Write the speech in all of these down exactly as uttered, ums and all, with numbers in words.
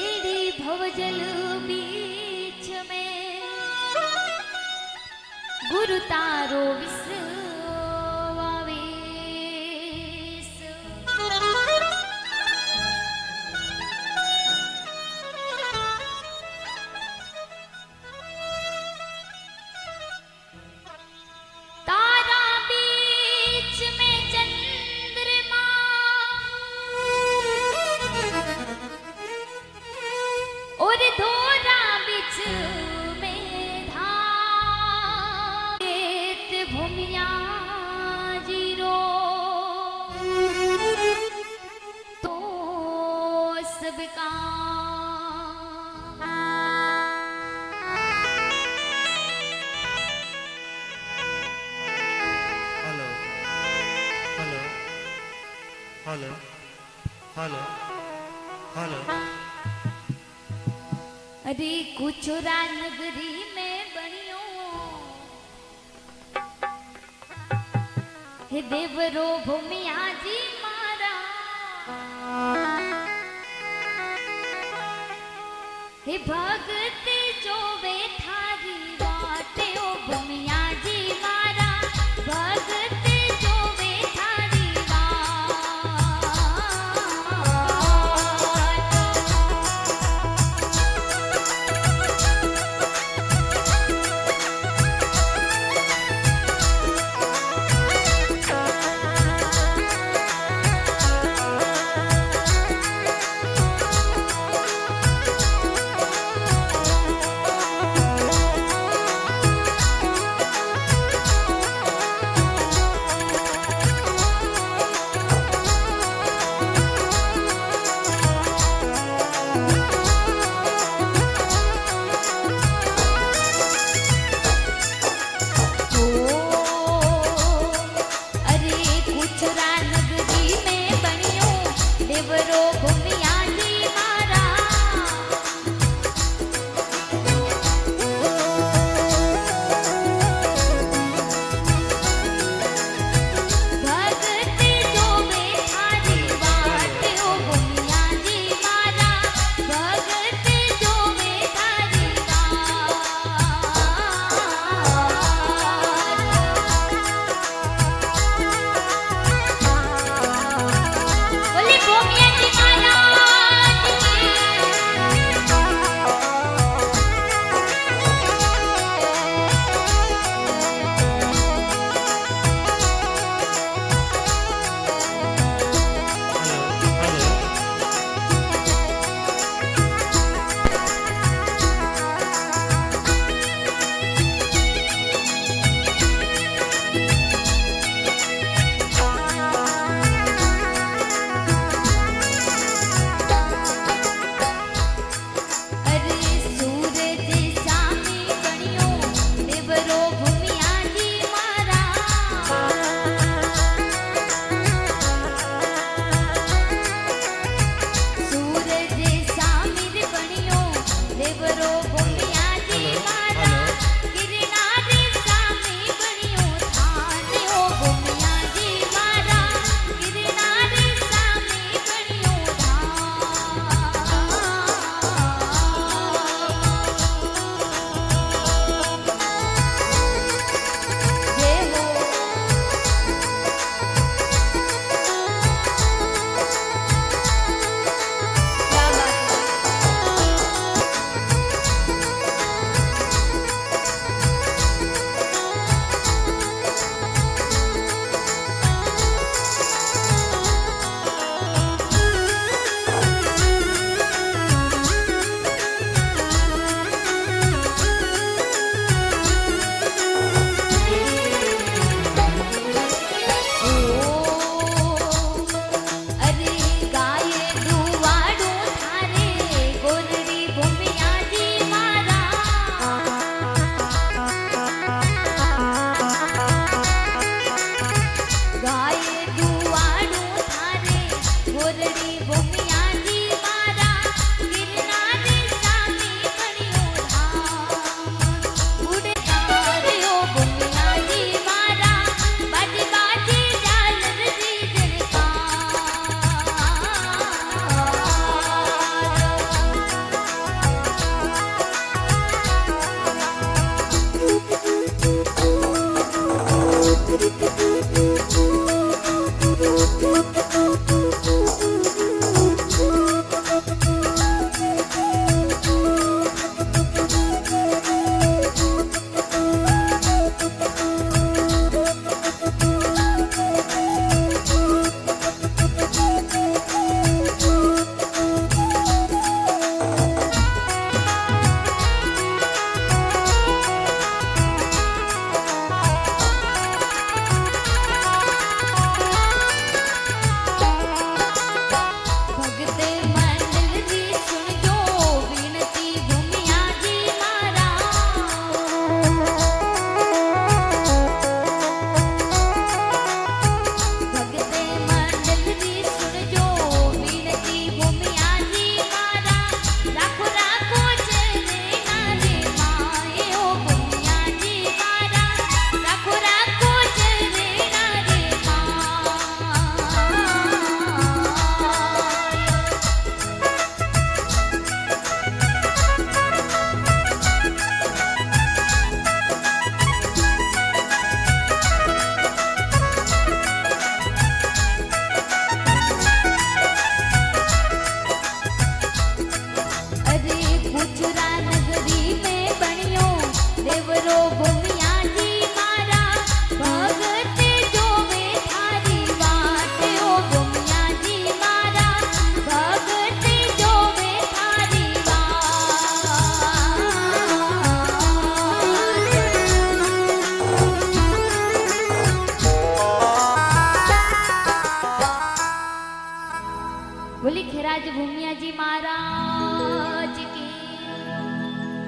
बेड़ी भवजल बीच में गुरु तारो विश्वावेश। तारा बीच में चंद्रमा और धोरा बीच में धाम भूमिया जीरो तो सबका hello hello hello hello hello. अरे कुचुरा नगरी में बनियो हे देवरो भूमिया जी मारा हे भगत जो वे थारी वाटे ओ भूमिया जी मारा भगत जो वे थारी वाट।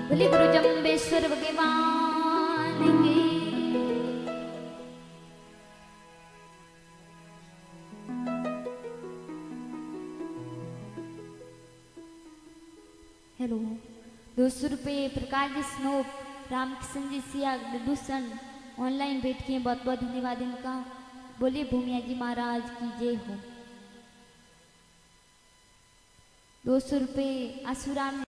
बोले गुरु जम्बेश्वर भगवान की। हेलो दो सौ रुपये प्रकाश जी स्नोप रामकिशन जी सिया दूषण ऑनलाइन भेंट किए, बहुत बहुत धन्यवाद इनका। बोलिए भूमिया जी महाराज की जय हो। दो सौ रुपये आसुराम